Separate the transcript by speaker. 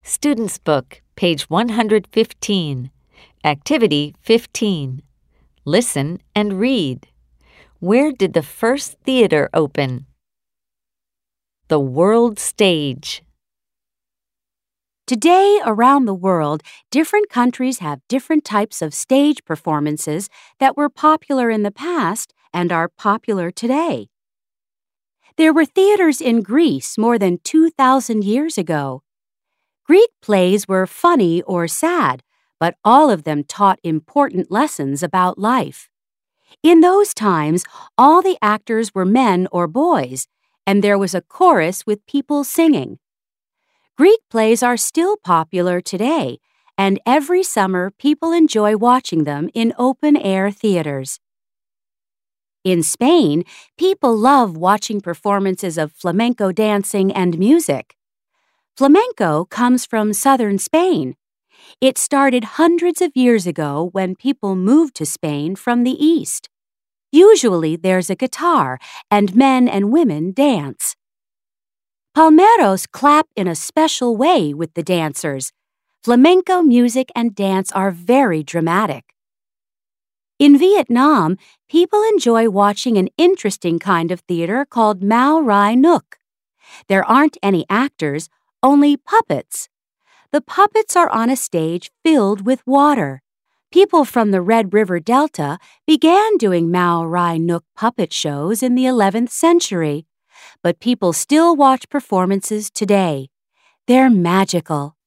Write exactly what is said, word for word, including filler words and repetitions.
Speaker 1: Student's Book, page one hundred fifteen. Activity fifteen. Listen and read. Where did the first theater open? The World Stage.
Speaker 2: Today, around the world, different countries have different types of stage performances that were popular in the past and are popular today. There were theaters in Greece more than two thousand years ago. Greek plays were funny or sad, but all of them taught important lessons about life. In those times, all the actors were men or boys, and there was a chorus with people singing. Greek plays are still popular today, and every summer people enjoy watching them in open-air theaters. In Spain, people love watching performances of flamenco dancing and music. Flamenco comes from southern Spain. It started hundreds of years ago when people moved to Spain from the east. Usually there's a guitar, and men and women dance. Palmeros clap in a special way with the dancers. Flamenco music and dance are very dramatic. In Vietnam, people enjoy watching an interesting kind of theater called Mao Rai Nook. There aren't any actors, only puppets. The puppets are on a stage filled with water. People from the Red River Delta began doing Mao Rai Nook puppet shows in the eleventh century. But people still watch performances today. They're magical.